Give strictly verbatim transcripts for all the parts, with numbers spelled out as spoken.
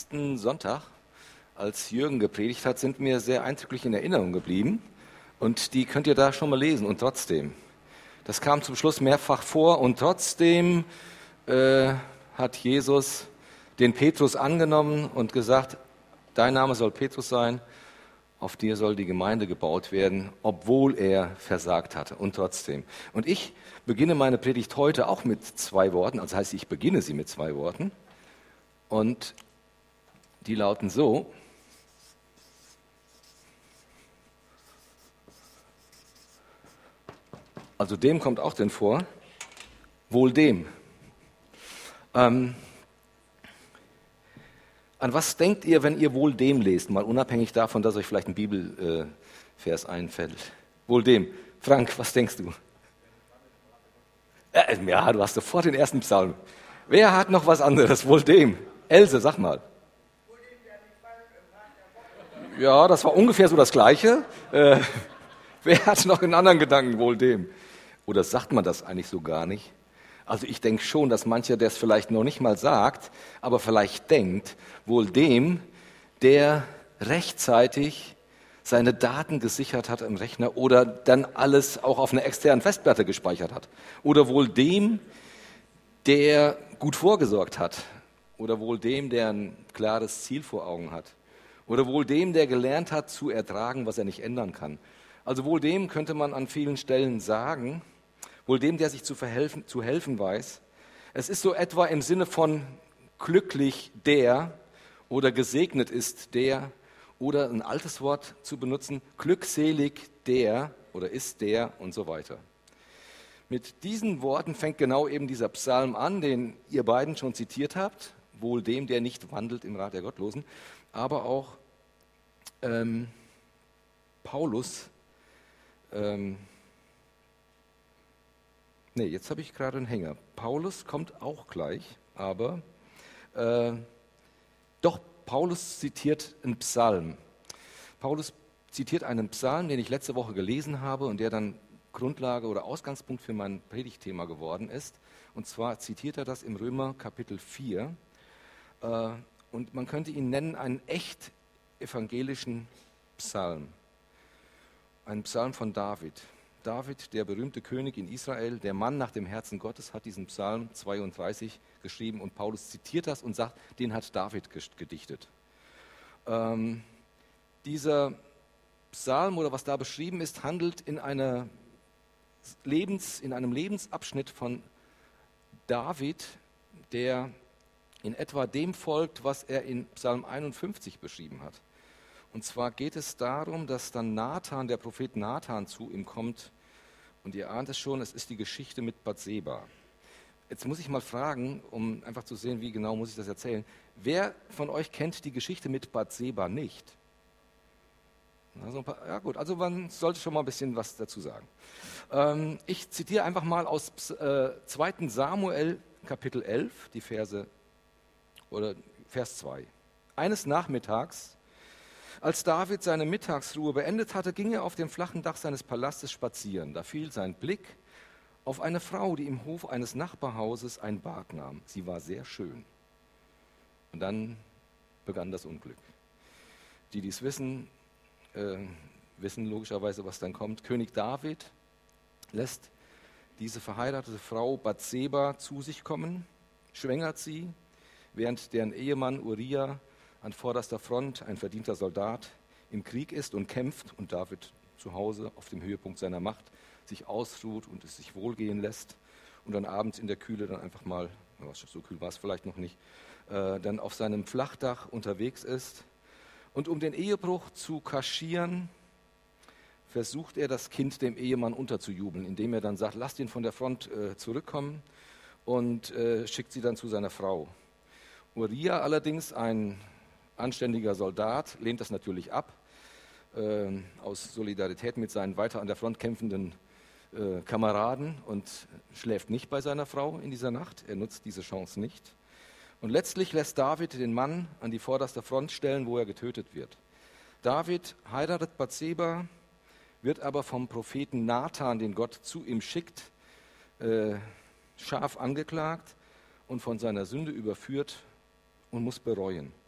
letzten Sonntag, als Jürgen gepredigt hat, sind mir sehr eindrücklich in Erinnerung geblieben. Und die könnt ihr da schon mal lesen. Und trotzdem, das kam zum Schluss mehrfach vor. Und trotzdem äh, hat Jesus den Petrus angenommen und gesagt, dein Name soll Petrus sein, auf dir soll die Gemeinde gebaut werden, obwohl er versagt hatte. Und trotzdem. Und ich beginne meine Predigt heute auch mit zwei Worten. Also heißt, ich beginne sie mit zwei Worten. Und die lauten so: Also dem kommt auch denn vor, wohl dem. Ähm, an was denkt ihr, wenn ihr wohl dem lest? Mal unabhängig davon, dass euch vielleicht ein Bibelvers äh, einfällt. Wohl dem. Frank, was denkst du? Äh, ja, du hast sofort den ersten Psalm. Wer hat noch was anderes? Wohl dem. Else, sag mal. Ja, das war ungefähr so das Gleiche. Äh, wer hat noch einen anderen Gedanken? Wohl dem. Oder sagt man das eigentlich so gar nicht? Also ich denke schon, dass mancher das vielleicht noch nicht mal sagt, aber vielleicht denkt, wohl dem, der rechtzeitig seine Daten gesichert hat im Rechner oder dann alles auch auf einer externen Festplatte gespeichert hat. Oder wohl dem, der gut vorgesorgt hat. Oder wohl dem, der ein klares Ziel vor Augen hat. Oder wohl dem, der gelernt hat zu ertragen, was er nicht ändern kann. Also wohl dem könnte man an vielen Stellen sagen, wohl dem, der sich zu, verhelfen, zu helfen weiß. Es ist so etwa im Sinne von glücklich der oder gesegnet ist der oder ein altes Wort zu benutzen, glückselig der oder ist der und so weiter. Mit diesen Worten fängt genau eben dieser Psalm an, den ihr beiden schon zitiert habt, wohl dem, der nicht wandelt im Rat der Gottlosen, aber auch ähm, Paulus, ähm, nee, jetzt habe ich gerade einen Hänger. Paulus kommt auch gleich, aber äh, doch, Paulus zitiert einen Psalm. Paulus zitiert einen Psalm, den ich letzte Woche gelesen habe und der dann Grundlage oder Ausgangspunkt für mein Predigtthema geworden ist. Und zwar zitiert er das im Römer Kapitel vier. Äh, und man könnte ihn nennen einen echt evangelischen Psalm. Ein Psalm von David. David, der berühmte König in Israel, der Mann nach dem Herzen Gottes, hat diesen Psalm zweiunddreißig geschrieben und Paulus zitiert das und sagt, den hat David gedichtet. Ähm, dieser Psalm oder was da beschrieben ist, handelt in, einer Lebens, in einem Lebensabschnitt von David, der in etwa dem folgt, was er in Psalm einundfünfzig beschrieben hat. Und zwar geht es darum, dass dann Nathan, der Prophet Nathan, zu ihm kommt. Und ihr ahnt es schon, es ist die Geschichte mit Bathseba. Jetzt muss ich mal fragen, um einfach zu sehen, wie genau muss ich das erzählen. Wer von euch kennt die Geschichte mit Bathseba nicht? Also ein paar, ja gut, also man sollte schon mal ein bisschen was dazu sagen. Ähm, ich zitiere einfach mal aus äh, zweiten Samuel Kapitel elf, die Verse, oder Vers zwei. Eines Nachmittags, als David seine Mittagsruhe beendet hatte, ging er auf dem flachen Dach seines Palastes spazieren. Da fiel sein Blick auf eine Frau, die im Hof eines Nachbarhauses ein Bad nahm. Sie war sehr schön. Und dann begann das Unglück. Die, die es wissen, äh, wissen logischerweise, was dann kommt. König David lässt diese verheiratete Frau Bathseba zu sich kommen, schwängert sie, während deren Ehemann Uriah an vorderster Front, ein verdienter Soldat, im Krieg ist und kämpft und David zu Hause auf dem Höhepunkt seiner Macht sich ausruht und es sich wohlgehen lässt und dann abends in der Kühle dann einfach mal, so kühl war es vielleicht noch nicht, äh, dann auf seinem Flachdach unterwegs ist. Und um den Ehebruch zu kaschieren, versucht er, das Kind dem Ehemann unterzujubeln, indem er dann sagt, lasst ihn von der Front äh, zurückkommen und äh, schickt sie dann zu seiner Frau. Uriah allerdings, ein anständiger Soldat, lehnt das natürlich ab, äh, aus Solidarität mit seinen weiter an der Front kämpfenden äh, Kameraden und schläft nicht bei seiner Frau in dieser Nacht. Er nutzt diese Chance nicht. Und letztlich lässt David den Mann an die vorderste Front stellen, wo er getötet wird. David heiratet Bathseba, wird aber vom Propheten Nathan, den Gott zu ihm schickt, äh, scharf angeklagt und von seiner Sünde überführt und muss bereuen.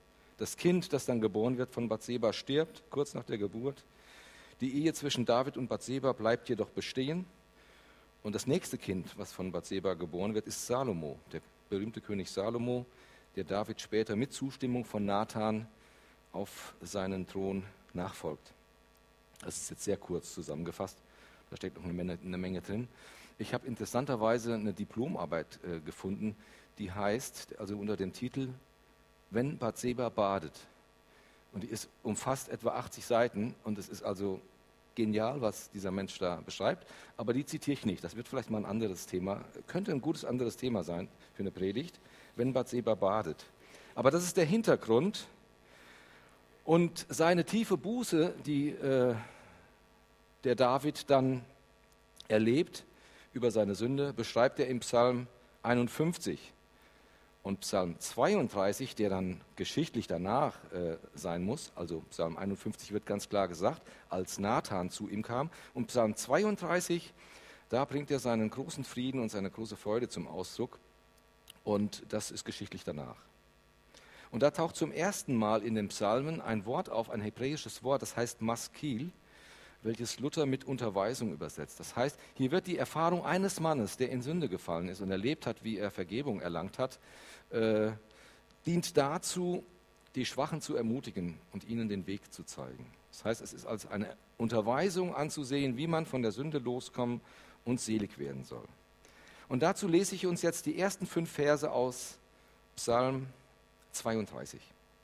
Das Kind, das dann geboren wird von Bathseba, stirbt kurz nach der Geburt. Die Ehe zwischen David und Bathseba bleibt jedoch bestehen. Und das nächste Kind, was von Bathseba geboren wird, ist Salomo, der berühmte König Salomo, der David später mit Zustimmung von Nathan auf seinen Thron nachfolgt. Das ist jetzt sehr kurz zusammengefasst, da steckt noch eine Menge, eine Menge drin. Ich habe interessanterweise eine Diplomarbeit äh, gefunden, die heißt, also unter dem Titel Wenn Bathseba badet. Und die ist, umfasst etwa achtzig Seiten und es ist also genial, was dieser Mensch da beschreibt, aber die zitiere ich nicht. Das wird vielleicht mal ein anderes Thema, könnte ein gutes anderes Thema sein für eine Predigt, wenn Bathseba badet. Aber das ist der Hintergrund und seine tiefe Buße, die äh, der David dann erlebt über seine Sünde, beschreibt er im Psalm einundfünfzig. Und Psalm zweiunddreißig, der dann geschichtlich danach äh, sein muss, also Psalm einundfünfzig wird ganz klar gesagt, als Nathan zu ihm kam. Und Psalm zweiunddreißig, da bringt er seinen großen Frieden und seine große Freude zum Ausdruck. Und das ist geschichtlich danach. Und da taucht zum ersten Mal in den Psalmen ein Wort auf, ein hebräisches Wort, das heißt Maskil, welches Luther mit Unterweisung übersetzt. Das heißt, hier wird die Erfahrung eines Mannes, der in Sünde gefallen ist und erlebt hat, wie er Vergebung erlangt hat, äh, dient dazu, die Schwachen zu ermutigen und ihnen den Weg zu zeigen. Das heißt, es ist als eine Unterweisung anzusehen, wie man von der Sünde loskommen und selig werden soll. Und dazu lese ich uns jetzt die ersten fünf Verse aus Psalm zweiunddreißig.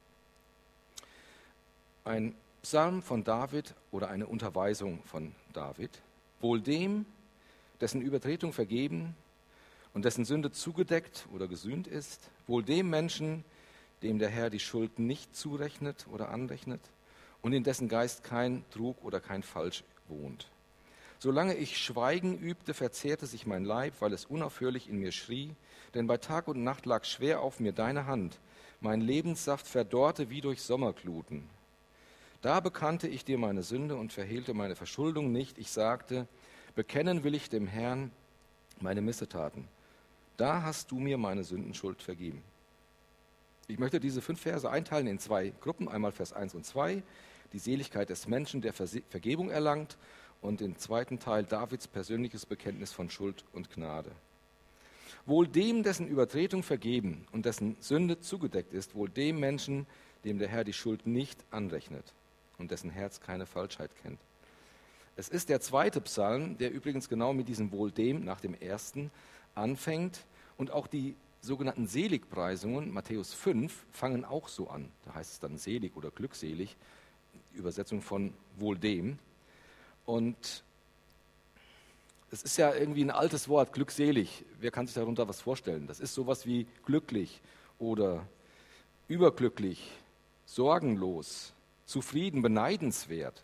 Ein Psalm von David oder eine Unterweisung von David. Wohl dem, dessen Übertretung vergeben und dessen Sünde zugedeckt oder gesühnt ist, wohl dem Menschen, dem der Herr die Schuld nicht zurechnet oder anrechnet und in dessen Geist kein Trug oder kein Falsch wohnt. Solange ich Schweigen übte, verzehrte sich mein Leib, weil es unaufhörlich in mir schrie, denn bei Tag und Nacht lag schwer auf mir deine Hand. Mein Lebenssaft verdorrte wie durch Sommergluten. Da bekannte ich dir meine Sünde und verhehlte meine Verschuldung nicht. Ich sagte, bekennen will ich dem Herrn meine Missetaten. Da hast du mir meine Sündenschuld vergeben. Ich möchte diese fünf Verse einteilen in zwei Gruppen. Einmal Vers eins und zwei, die Seligkeit des Menschen, der Vergebung erlangt. Und den zweiten Teil Davids persönliches Bekenntnis von Schuld und Gnade. Wohl dem, dessen Übertretung vergeben und dessen Sünde zugedeckt ist, wohl dem Menschen, dem der Herr die Schuld nicht anrechnet und dessen Herz keine Falschheit kennt. Es ist der zweite Psalm, der übrigens genau mit diesem Wohl dem nach dem ersten anfängt. Und auch die sogenannten Seligpreisungen, Matthäus fünf, fangen auch so an. Da heißt es dann selig oder glückselig, Übersetzung von wohl dem. Und es ist ja irgendwie ein altes Wort, glückselig. Wer kann sich darunter was vorstellen? Das ist sowas wie glücklich oder überglücklich, sorgenlos, zufrieden, beneidenswert,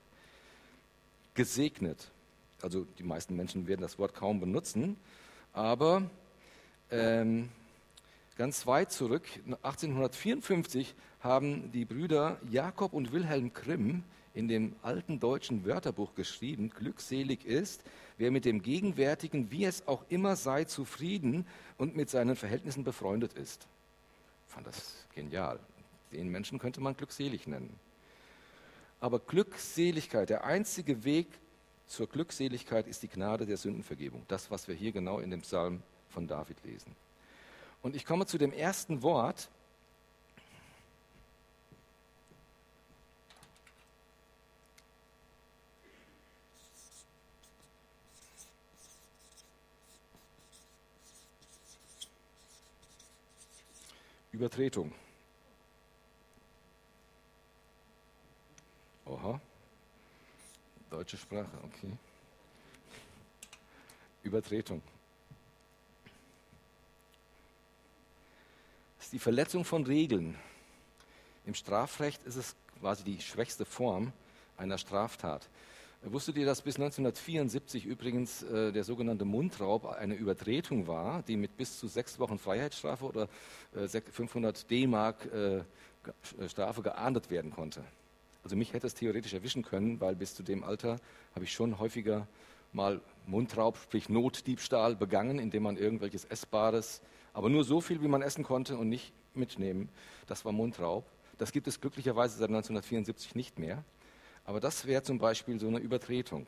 gesegnet. Also die meisten Menschen werden das Wort kaum benutzen, aber ähm, ganz weit zurück, achtzehnhundertvierundfünfzig, haben die Brüder Jakob und Wilhelm Grimm in dem alten deutschen Wörterbuch geschrieben, glückselig ist, wer mit dem Gegenwärtigen, wie es auch immer sei, zufrieden und mit seinen Verhältnissen befreundet ist. Ich fand das genial. Den Menschen könnte man glückselig nennen. Aber Glückseligkeit, der einzige Weg zur Glückseligkeit ist die Gnade der Sündenvergebung. Das, was wir hier genau in dem Psalm von David lesen. Und ich komme zu dem ersten Wort. Übertretung. Oha. Deutsche Sprache, okay. Übertretung. Das ist die Verletzung von Regeln. Im Strafrecht ist es quasi die schwächste Form einer Straftat. Wusstet ihr, dass bis neunzehnhundertvierundsiebzig übrigens äh, der sogenannte Mundraub eine Übertretung war, die mit bis zu sechs Wochen Freiheitsstrafe oder äh, fünfhundert D-Mark äh, Strafe geahndet werden konnte? Also mich hätte es theoretisch erwischen können, weil bis zu dem Alter habe ich schon häufiger mal Mundraub, sprich Notdiebstahl begangen, indem man irgendwelches Essbares, aber nur so viel, wie man essen konnte und nicht mitnehmen. Das war Mundraub. Das gibt es glücklicherweise seit neunzehnhundertvierundsiebzig nicht mehr. Aber das wäre zum Beispiel so eine Übertretung.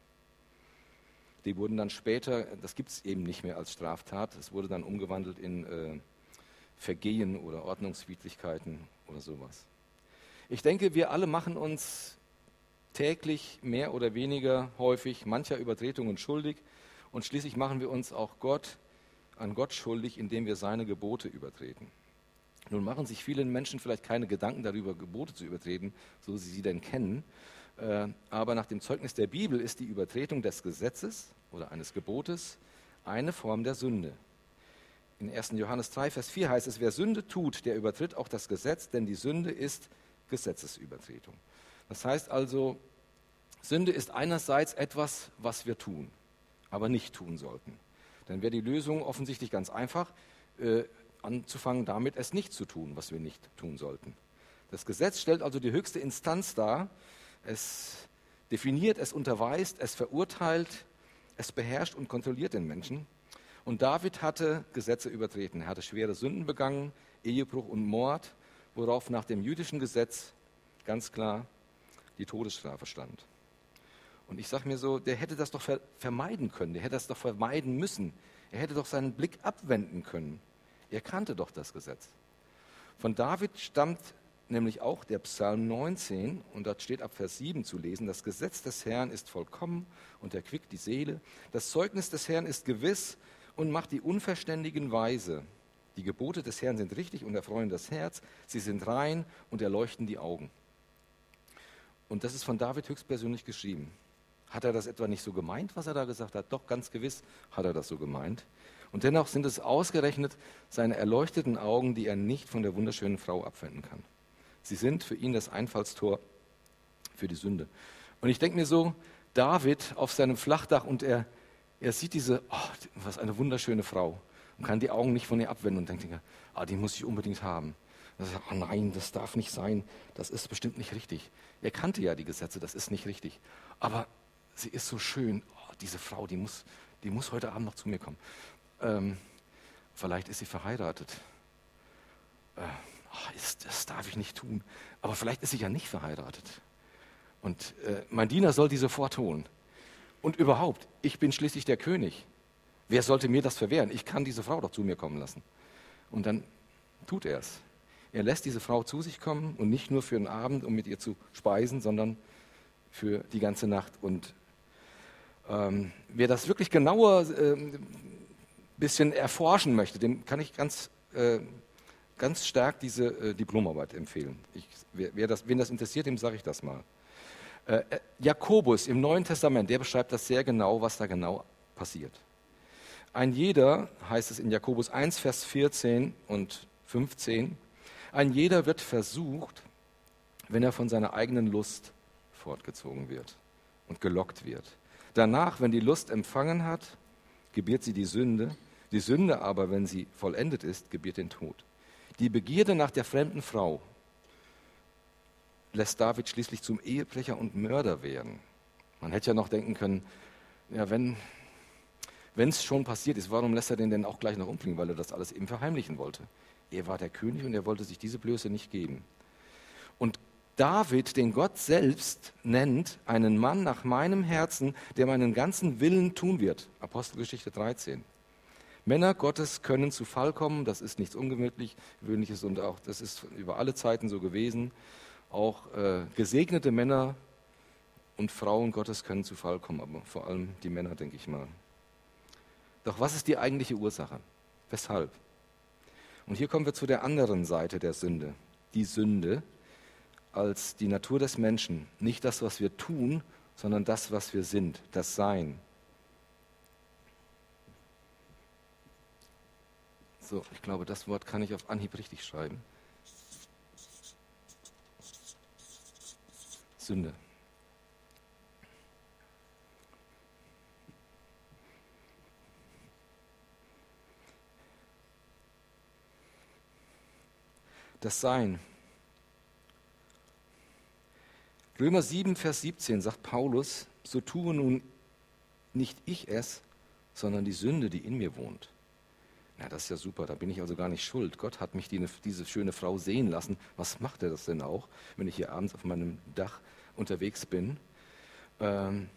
Die wurden dann später, das gibt es eben nicht mehr als Straftat, es wurde dann umgewandelt in äh, Vergehen oder Ordnungswidrigkeiten oder sowas. Ich denke, wir alle machen uns täglich mehr oder weniger häufig mancher Übertretungen schuldig und schließlich machen wir uns auch Gott, an Gott schuldig, indem wir seine Gebote übertreten. Nun machen sich viele Menschen vielleicht keine Gedanken darüber, Gebote zu übertreten, so sie sie denn kennen, äh, aber nach dem Zeugnis der Bibel ist die Übertretung des Gesetzes oder eines Gebotes eine Form der Sünde. In ersten Johannes drei, Vers vier heißt es, wer Sünde tut, der übertritt auch das Gesetz, denn die Sünde ist Gesetzesübertretung. Das heißt also, Sünde ist einerseits etwas, was wir tun, aber nicht tun sollten. Dann wäre die Lösung offensichtlich ganz einfach, äh, anzufangen damit, es nicht zu tun, was wir nicht tun sollten. Das Gesetz stellt also die höchste Instanz dar. Es definiert, es unterweist, es verurteilt, es beherrscht und kontrolliert den Menschen. Und David hatte Gesetze übertreten. Er hatte schwere Sünden begangen, Ehebruch und Mord, worauf nach dem jüdischen Gesetz ganz klar die Todesstrafe stand. Und ich sage mir so, der hätte das doch vermeiden können, der hätte das doch vermeiden müssen. Er hätte doch seinen Blick abwenden können. Er kannte doch das Gesetz. Von David stammt nämlich auch der Psalm neunzehn, und dort steht ab Vers sieben zu lesen, das Gesetz des Herrn ist vollkommen und erquickt die Seele. Das Zeugnis des Herrn ist gewiss und macht die Unverständigen weise. Die Gebote des Herrn sind richtig und erfreuen das Herz. Sie sind rein und erleuchten die Augen. Und das ist von David höchstpersönlich geschrieben. Hat er das etwa nicht so gemeint, was er da gesagt hat? Doch, ganz gewiss hat er das so gemeint. Und dennoch sind es ausgerechnet seine erleuchteten Augen, die er nicht von der wunderschönen Frau abwenden kann. Sie sind für ihn das Einfallstor für die Sünde. Und ich denke mir so, David auf seinem Flachdach und er, er sieht diese, oh, was eine wunderschöne Frau und kann die Augen nicht von ihr abwenden und denkt, ah, die muss ich unbedingt haben. Und er sagt, oh nein, das darf nicht sein, das ist bestimmt nicht richtig. Er kannte ja die Gesetze, das ist nicht richtig. Aber sie ist so schön, oh, diese Frau, die muss, die muss heute Abend noch zu mir kommen. Ähm, vielleicht ist sie verheiratet. Äh, oh, ist, das darf ich nicht tun. Aber vielleicht ist sie ja nicht verheiratet. Und äh, mein Diener soll die sofort holen. Und überhaupt, ich bin schließlich der König. Wer sollte mir das verwehren? Ich kann diese Frau doch zu mir kommen lassen. Und dann tut er es. Er lässt diese Frau zu sich kommen und nicht nur für einen Abend, um mit ihr zu speisen, sondern für die ganze Nacht. Und ähm, wer das wirklich genauer äh, bisschen erforschen möchte, dem kann ich ganz, äh, ganz stark diese äh, Diplomarbeit empfehlen. Ich, wer, wer das, wen das interessiert, dem sage ich das mal. Äh, Jakobus im Neuen Testament, der beschreibt das sehr genau, was da genau passiert. Ein jeder, heißt es in Jakobus eins, Vers vierzehn und fünfzehn, ein jeder wird versucht, wenn er von seiner eigenen Lust fortgezogen wird und gelockt wird. Danach, wenn die Lust empfangen hat, gebiert sie die Sünde. Die Sünde aber, wenn sie vollendet ist, gebiert den Tod. Die Begierde nach der fremden Frau lässt David schließlich zum Ehebrecher und Mörder werden. Man hätte ja noch denken können, ja, wenn es schon passiert ist, warum lässt er den denn auch gleich noch umbringen? Weil er das alles eben verheimlichen wollte. Er war der König und er wollte sich diese Blöße nicht geben. Und David, den Gott selbst nennt, einen Mann nach meinem Herzen, der meinen ganzen Willen tun wird. Apostelgeschichte dreizehn. Männer Gottes können zu Fall kommen, das ist nichts ungewöhnlich, gewöhnliches und auch das ist über alle Zeiten so gewesen. Auch äh, gesegnete Männer und Frauen Gottes können zu Fall kommen, aber vor allem die Männer, denke ich mal. Doch was ist die eigentliche Ursache? Weshalb? Und hier kommen wir zu der anderen Seite der Sünde. Die Sünde als die Natur des Menschen. Nicht das, was wir tun, sondern das, was wir sind, das Sein. So, ich glaube, das Wort kann ich auf Anhieb richtig schreiben. Sünde. Das Sein. Römer sieben, Vers siebzehn sagt Paulus, so tue nun nicht ich es, sondern die Sünde, die in mir wohnt. Ja, das ist ja super, da bin ich also gar nicht schuld. Gott hat mich die, diese schöne Frau sehen lassen. Was macht er das denn auch, wenn ich hier abends auf meinem Dach unterwegs bin? Ähm,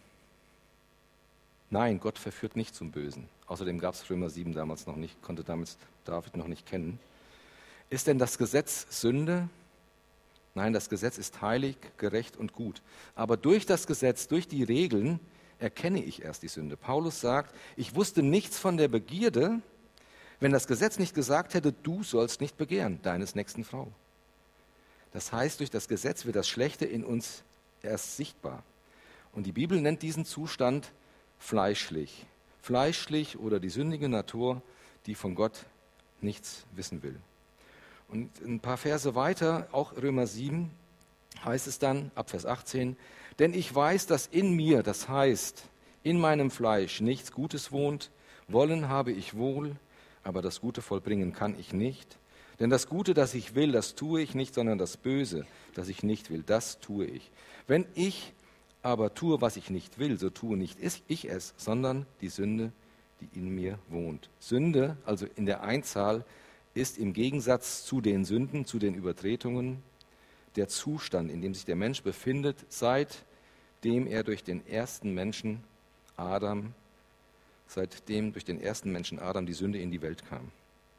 nein, Gott verführt nicht zum Bösen. Außerdem gab es Römer sieben damals noch nicht, konnte damals David noch nicht kennen. Ist denn das Gesetz Sünde? Nein, das Gesetz ist heilig, gerecht und gut. Aber durch das Gesetz, durch die Regeln, erkenne ich erst die Sünde. Paulus sagt, ich wusste nichts von der Begierde, wenn das Gesetz nicht gesagt hätte, du sollst nicht begehren, deines nächsten Frau. Das heißt, durch das Gesetz wird das Schlechte in uns erst sichtbar. Und die Bibel nennt diesen Zustand fleischlich. Fleischlich oder die sündige Natur, die von Gott nichts wissen will. Und ein paar Verse weiter, auch Römer sieben, heißt es dann, ab Vers achtzehn, denn ich weiß, dass in mir, das heißt, in meinem Fleisch nichts Gutes wohnt, wollen habe ich wohl, aber das Gute vollbringen kann ich nicht. Denn das Gute, das ich will, das tue ich nicht, sondern das Böse, das ich nicht will, das tue ich. Wenn ich aber tue, was ich nicht will, so tue nicht ich es, sondern die Sünde, die in mir wohnt. Sünde, also in der Einzahl, ist im Gegensatz zu den Sünden, zu den Übertretungen, der Zustand, in dem sich der Mensch befindet, seitdem er durch den ersten Menschen Adam, seitdem durch den ersten Menschen Adam die Sünde in die Welt kam.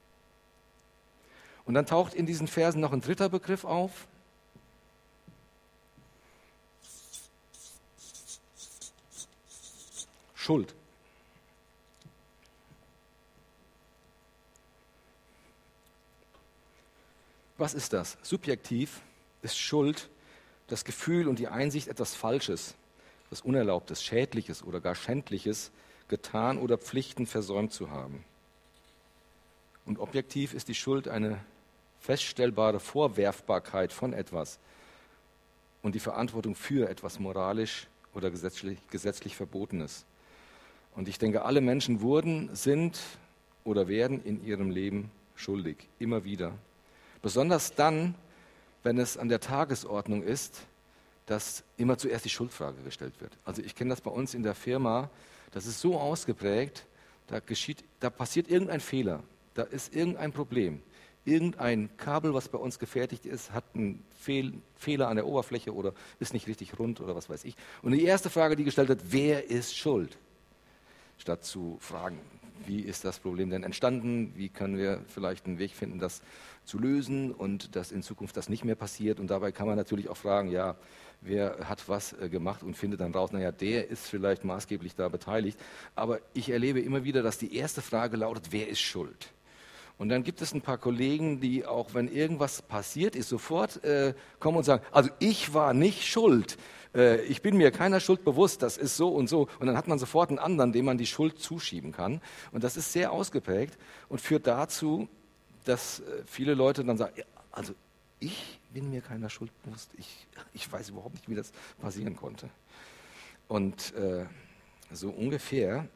Und dann taucht in diesen Versen noch ein dritter Begriff auf. Schuld. Was ist das? Subjektiv ist Schuld das Gefühl und die Einsicht, etwas Falsches, etwas Unerlaubtes, Schädliches oder gar Schändliches getan oder Pflichten versäumt zu haben. Und objektiv ist die Schuld eine feststellbare Vorwerfbarkeit von etwas und die Verantwortung für etwas moralisch oder gesetzlich, gesetzlich Verbotenes. Und ich denke, alle Menschen wurden, sind oder werden in ihrem Leben schuldig, immer wieder. Besonders dann, wenn es an der Tagesordnung ist, dass immer zuerst die Schuldfrage gestellt wird. Also ich kenne das bei uns in der Firma, das ist so ausgeprägt, da geschieht, da passiert irgendein Fehler, da ist irgendein Problem. Irgendein Kabel, was bei uns gefertigt ist, hat einen Fehl, Fehler an der Oberfläche oder ist nicht richtig rund oder was weiß ich. Und die erste Frage, die gestellt wird, wer ist schuld? Statt zu fragen, wie ist das Problem denn entstanden, wie können wir vielleicht einen Weg finden, das zu lösen und dass in Zukunft das nicht mehr passiert. Und dabei kann man natürlich auch fragen, ja, wer hat was äh, gemacht und findet dann raus, naja, der ist vielleicht maßgeblich da beteiligt. Aber ich erlebe immer wieder, dass die erste Frage lautet, wer ist schuld? Und dann gibt es ein paar Kollegen, die auch, wenn irgendwas passiert ist, sofort äh, kommen und sagen, also ich war nicht schuld, äh, ich bin mir keiner Schuld bewusst, das ist so und so. Und dann hat man sofort einen anderen, dem man die Schuld zuschieben kann. Und das ist sehr ausgeprägt und führt dazu, dass äh, viele Leute dann sagen, ja, also ich bin mir keiner Schuld bewusst, ich, ich weiß überhaupt nicht, wie das passieren konnte. Und äh, so ungefähr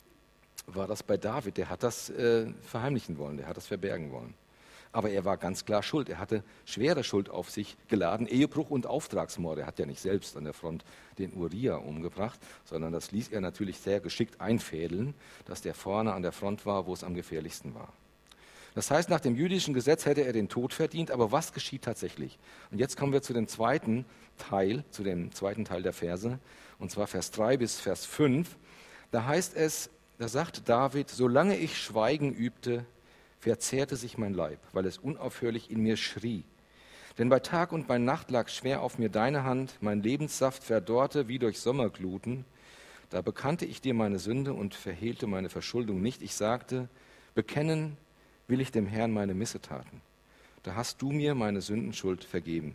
war das bei David, der hat das äh, verheimlichen wollen, der hat das verbergen wollen. Aber er war ganz klar schuld, er hatte schwere Schuld auf sich geladen, Ehebruch und Auftragsmord. Er hat ja nicht selbst an der Front den Uriah umgebracht, sondern das ließ er natürlich sehr geschickt einfädeln, dass der vorne an der Front war, wo es am gefährlichsten war. Das heißt, nach dem jüdischen Gesetz hätte er den Tod verdient, aber was geschieht tatsächlich? Und jetzt kommen wir zu dem zweiten Teil, zu dem zweiten Teil der Verse, und zwar Vers drei bis Vers fünf. Da heißt es, da sagt David, solange ich Schweigen übte, verzehrte sich mein Leib, weil es unaufhörlich in mir schrie. Denn bei Tag und bei Nacht lag schwer auf mir deine Hand, mein Lebenssaft verdorrte wie durch Sommergluten. Da bekannte ich dir meine Sünde und verhehlte meine Verschuldung nicht. Ich sagte, bekennen will ich dem Herrn meine Missetaten. Da hast du mir meine Sündenschuld vergeben.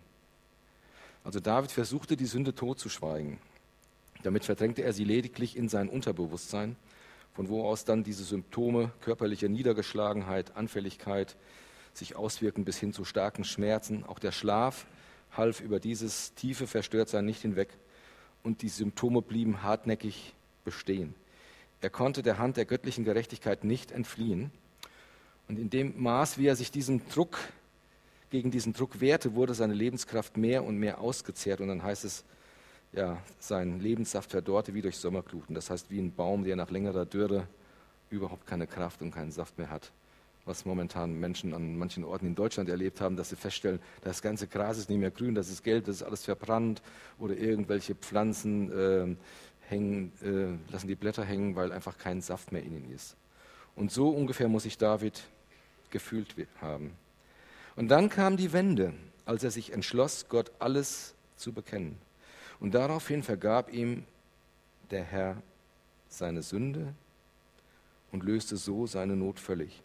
Also David versuchte, die Sünde totzuschweigen. Damit verdrängte er sie lediglich in sein Unterbewusstsein, von wo aus dann diese Symptome körperlicher Niedergeschlagenheit, Anfälligkeit sich auswirken bis hin zu starken Schmerzen. Auch der Schlaf half über dieses tiefe Verstörtsein nicht hinweg und die Symptome blieben hartnäckig bestehen. Er konnte der Hand der göttlichen Gerechtigkeit nicht entfliehen. Und in dem Maß, wie er sich diesem Druck, gegen diesen Druck wehrte, wurde seine Lebenskraft mehr und mehr ausgezehrt. Und dann heißt es, ja, sein Lebenssaft verdorrte wie durch Sommergluten. Das heißt, wie ein Baum, der nach längerer Dürre überhaupt keine Kraft und keinen Saft mehr hat, was momentan Menschen an manchen Orten in Deutschland erlebt haben, dass sie feststellen, das ganze Gras ist nicht mehr grün, das ist gelb, das ist alles verbrannt oder irgendwelche Pflanzen äh, hängen, äh, lassen die Blätter hängen, weil einfach kein Saft mehr in ihnen ist. Und so ungefähr muss sich David gefühlt haben. Und dann kam die Wende, als er sich entschloss, Gott alles zu bekennen. Und daraufhin vergab ihm der Herr seine Sünde und löste so seine Not völlig.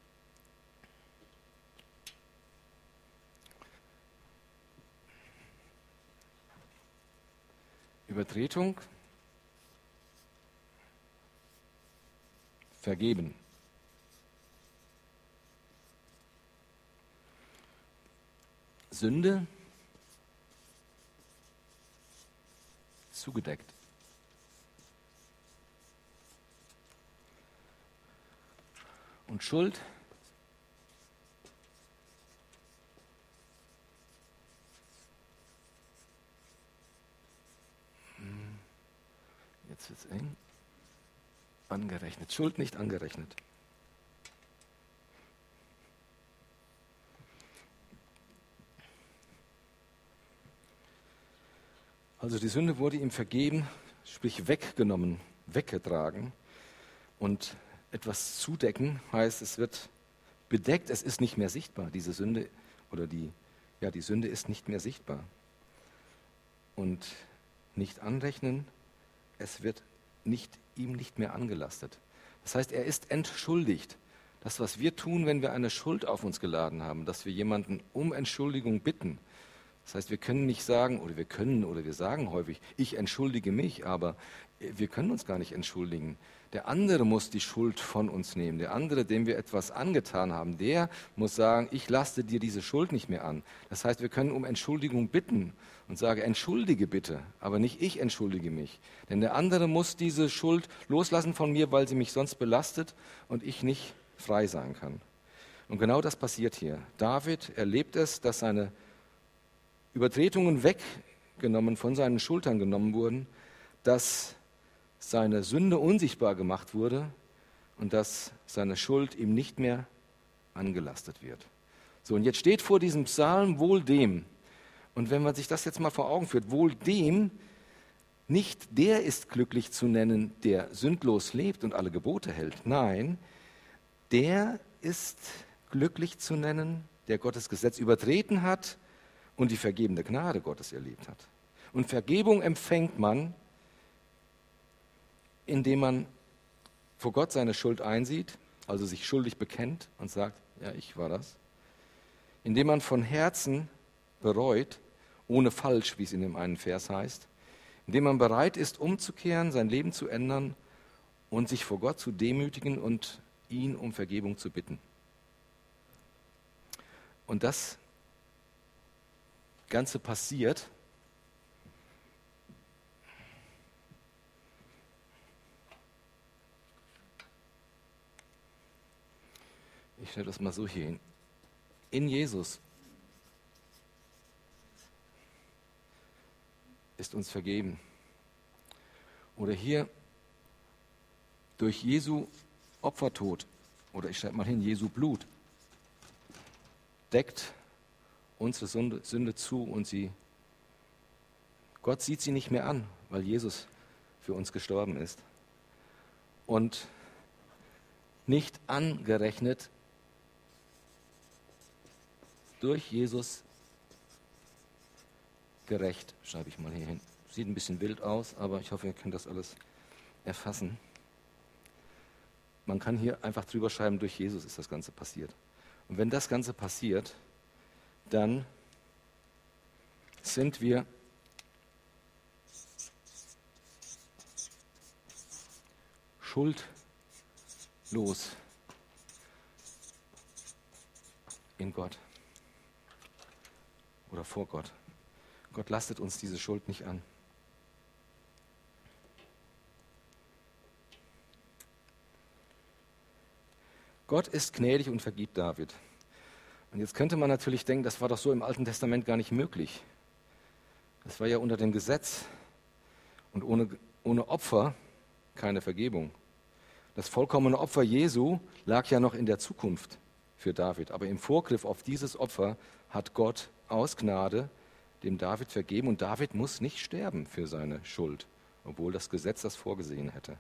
Übertretung, vergeben. Sünde, zugedeckt. Und Schuld, jetzt wird es eng, angerechnet. Schuld nicht angerechnet. Also die Sünde wurde ihm vergeben, sprich weggenommen, weggetragen. Und etwas zudecken heißt, es wird bedeckt, es ist nicht mehr sichtbar. Diese Sünde oder die, ja, die Sünde ist nicht mehr sichtbar. Und nicht anrechnen, es wird nicht, ihm nicht mehr angelastet. Das heißt, er ist entschuldigt. Das, was wir tun, wenn wir eine Schuld auf uns geladen haben, dass wir jemanden um Entschuldigung bitten. Das heißt, wir können nicht sagen, oder wir können, oder wir sagen häufig, ich entschuldige mich, aber wir können uns gar nicht entschuldigen. Der andere muss die Schuld von uns nehmen. Der andere, dem wir etwas angetan haben, der muss sagen, ich laste dir diese Schuld nicht mehr an. Das heißt, wir können um Entschuldigung bitten und sagen, entschuldige bitte, aber nicht ich entschuldige mich. Denn der andere muss diese Schuld loslassen von mir, weil sie mich sonst belastet und ich nicht frei sein kann. Und genau das passiert hier. David erlebt es, dass seine Übertretungen weggenommen, von seinen Schultern genommen wurden, dass seine Sünde unsichtbar gemacht wurde und dass seine Schuld ihm nicht mehr angelastet wird. So, und jetzt steht vor diesem Psalm wohl dem, und wenn man sich das jetzt mal vor Augen führt, wohl dem, nicht der ist glücklich zu nennen, der sündlos lebt und alle Gebote hält. Nein, der ist glücklich zu nennen, der Gottes Gesetz übertreten hat und die vergebende Gnade Gottes erlebt hat. Und Vergebung empfängt man, indem man vor Gott seine Schuld einsieht, also sich schuldig bekennt und sagt, ja, ich war das. Indem man von Herzen bereut, ohne falsch, wie es in dem einen Vers heißt. Indem man bereit ist, umzukehren, sein Leben zu ändern und sich vor Gott zu demütigen und ihn um Vergebung zu bitten. Und das Ganze passiert, ich stelle das mal so hier hin, in Jesus ist uns vergeben. Oder hier durch Jesu Opfertod, oder ich schreibe mal hin, Jesu Blut, deckt unsere Sünde, Sünde zu und sie, Gott sieht sie nicht mehr an, weil Jesus für uns gestorben ist. Und nicht angerechnet durch Jesus gerecht, schreibe ich mal hier hin. Sieht ein bisschen wild aus, aber ich hoffe, ihr könnt das alles erfassen. Man kann hier einfach drüber schreiben, durch Jesus ist das Ganze passiert. Und wenn das Ganze passiert, dann sind wir schuldlos in Gott oder vor Gott. Gott lastet uns diese Schuld nicht an. Gott ist gnädig und vergibt David. Und jetzt könnte man natürlich denken, das war doch so im Alten Testament gar nicht möglich. Das war ja unter dem Gesetz und ohne, ohne Opfer keine Vergebung. Das vollkommene Opfer Jesu lag ja noch in der Zukunft. für David. Aber im Vorgriff auf dieses Opfer hat Gott aus Gnade dem David vergeben und David muss nicht sterben für seine Schuld, obwohl das Gesetz das vorgesehen hätte.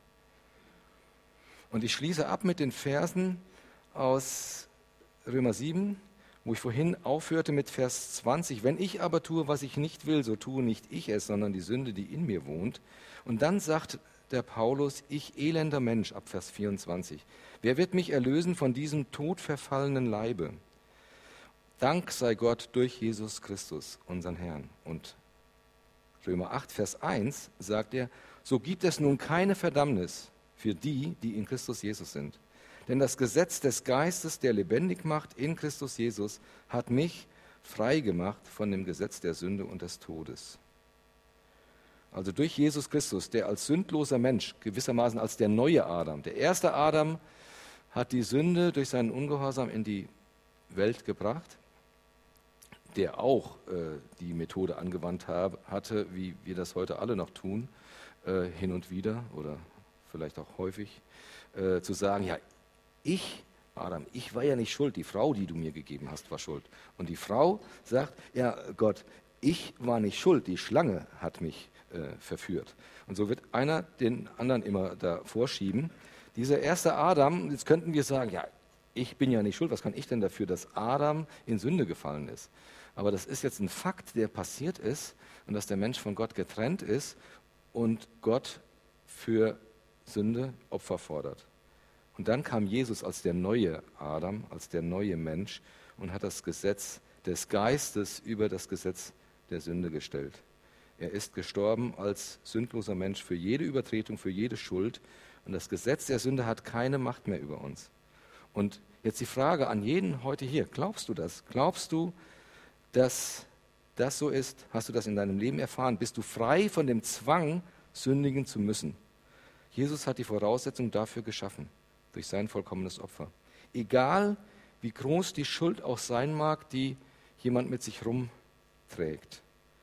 Und ich schließe ab mit den Versen aus Römer sieben, wo ich vorhin aufhörte mit Vers zwanzig. Wenn ich aber tue, was ich nicht will, so tue nicht ich es, sondern die Sünde, die in mir wohnt. Und dann sagt der Paulus, ich elender Mensch, ab Vers vierundzwanzig. Wer wird mich erlösen von diesem todverfallenen Leibe? Dank sei Gott durch Jesus Christus, unseren Herrn. Und Römer acht, Vers eins sagt er, so gibt es nun keine Verdammnis für die, die in Christus Jesus sind. Denn das Gesetz des Geistes, der lebendig macht in Christus Jesus, hat mich frei gemacht von dem Gesetz der Sünde und des Todes. Also durch Jesus Christus, der als sündloser Mensch, gewissermaßen als der neue Adam, der erste Adam hat die Sünde durch seinen Ungehorsam in die Welt gebracht, der auch äh, die Methode angewandt hab, hatte, wie wir das heute alle noch tun, äh, hin und wieder oder vielleicht auch häufig, äh, zu sagen, ja, ich, Adam, ich war ja nicht schuld, die Frau, die du mir gegeben hast, war schuld. Und die Frau sagt, ja Gott, ich war nicht schuld, die Schlange hat mich äh, verführt. Und so wird einer den anderen immer da vorschieben. Dieser erste Adam, jetzt könnten wir sagen, ja, ich bin ja nicht schuld, was kann ich denn dafür, dass Adam in Sünde gefallen ist? Aber das ist jetzt ein Fakt, der passiert ist und dass der Mensch von Gott getrennt ist und Gott für Sünde Opfer fordert. Und dann kam Jesus als der neue Adam, als der neue Mensch und hat das Gesetz des Geistes über das Gesetz der Sünde gestellt. Er ist gestorben als sündloser Mensch für jede Übertretung, für jede Schuld. Und das Gesetz der Sünde hat keine Macht mehr über uns. Und jetzt die Frage an jeden heute hier, glaubst du das? Glaubst du, dass das so ist? Hast du das in deinem Leben erfahren? Bist du frei von dem Zwang, sündigen zu müssen? Jesus hat die Voraussetzung dafür geschaffen, durch sein vollkommenes Opfer. Egal, wie groß die Schuld auch sein mag, die jemand mit sich rumträgt,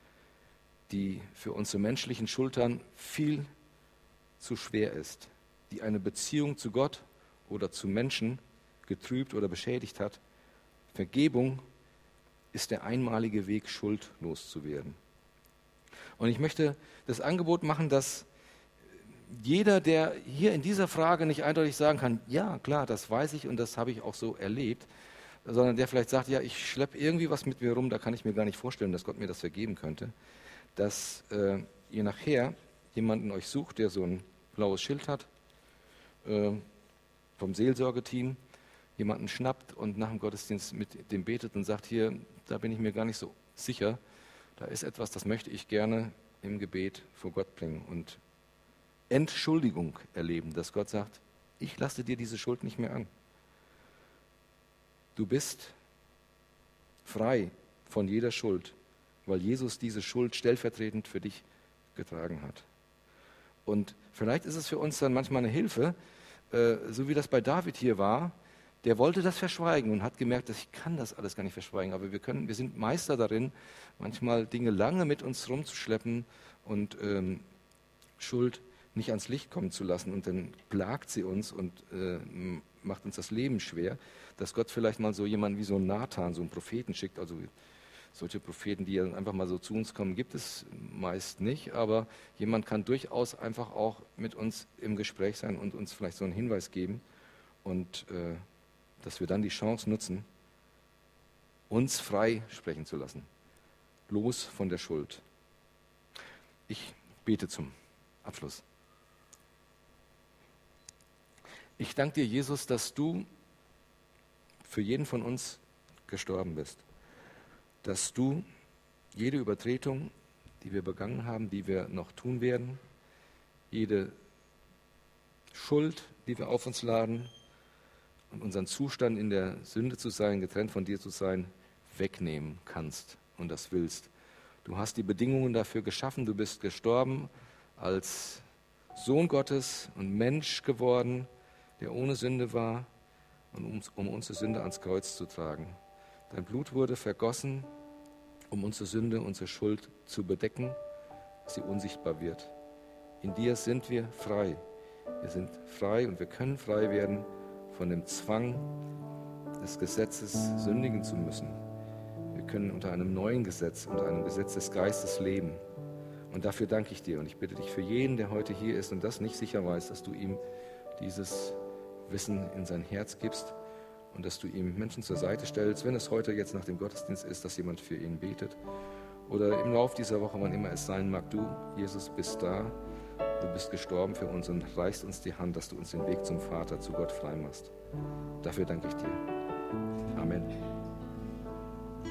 die für unsere menschlichen Schultern viel zu schwer ist, die eine Beziehung zu Gott oder zu Menschen getrübt oder beschädigt hat. Vergebung ist der einmalige Weg, schuldlos zu werden. Und ich möchte das Angebot machen, dass jeder, der hier in dieser Frage nicht eindeutig sagen kann, ja klar, das weiß ich und das habe ich auch so erlebt, sondern der vielleicht sagt, ja, ich schleppe irgendwie was mit mir rum, da kann ich mir gar nicht vorstellen, dass Gott mir das vergeben könnte, dass äh, ihr nachher jemanden euch sucht, der so ein blaues Schild hat, äh, vom Seelsorgeteam, jemanden schnappt und nach dem Gottesdienst mit dem betet und sagt, hier, da bin ich mir gar nicht so sicher, da ist etwas, das möchte ich gerne im Gebet vor Gott bringen und Entschuldigung erleben, dass Gott sagt, ich lasse dir diese Schuld nicht mehr an. Du bist frei von jeder Schuld, weil Jesus diese Schuld stellvertretend für dich getragen hat. Und vielleicht ist es für uns dann manchmal eine Hilfe, äh, so wie das bei David hier war, der wollte das verschweigen und hat gemerkt, dass ich kann das alles gar nicht verschweigen, aber wir können, wir sind Meister darin, manchmal Dinge lange mit uns rumzuschleppen und ähm, Schuld nicht ans Licht kommen zu lassen und dann plagt sie uns und äh, macht uns das Leben schwer, dass Gott vielleicht mal so jemanden wie so einen Nathan, so einen Propheten schickt, also solche Propheten, die dann einfach mal so zu uns kommen, gibt es meist nicht, aber jemand kann durchaus einfach auch mit uns im Gespräch sein und uns vielleicht so einen Hinweis geben und äh, dass wir dann die Chance nutzen, uns frei sprechen zu lassen, los von der Schuld. Ich bete zum Abschluss. Ich danke dir, Jesus, dass du für jeden von uns gestorben bist, dass du jede Übertretung, die wir begangen haben, die wir noch tun werden, jede Schuld, die wir auf uns laden und unseren Zustand in der Sünde zu sein, getrennt von dir zu sein, wegnehmen kannst und das willst. Du hast die Bedingungen dafür geschaffen, du bist gestorben als Sohn Gottes und Mensch geworden, der ohne Sünde war, und um, um unsere Sünde ans Kreuz zu tragen. Dein Blut wurde vergossen, um unsere Sünde, unsere Schuld zu bedecken, dass sie unsichtbar wird. In dir sind wir frei. Wir sind frei und wir können frei werden von dem Zwang des Gesetzes sündigen zu müssen. Wir können unter einem neuen Gesetz, unter einem Gesetz des Geistes leben. Und dafür danke ich dir und ich bitte dich für jeden, der heute hier ist und das nicht sicher weiß, dass du ihm dieses Wissen in sein Herz gibst und dass du ihm Menschen zur Seite stellst, wenn es heute jetzt nach dem Gottesdienst ist, dass jemand für ihn betet oder im Lauf dieser Woche, wann immer es sein mag. Du, Jesus, bist da, du bist gestorben für uns und reichst uns die Hand, dass du uns den Weg zum Vater, zu Gott frei machst. Dafür danke ich dir. Amen.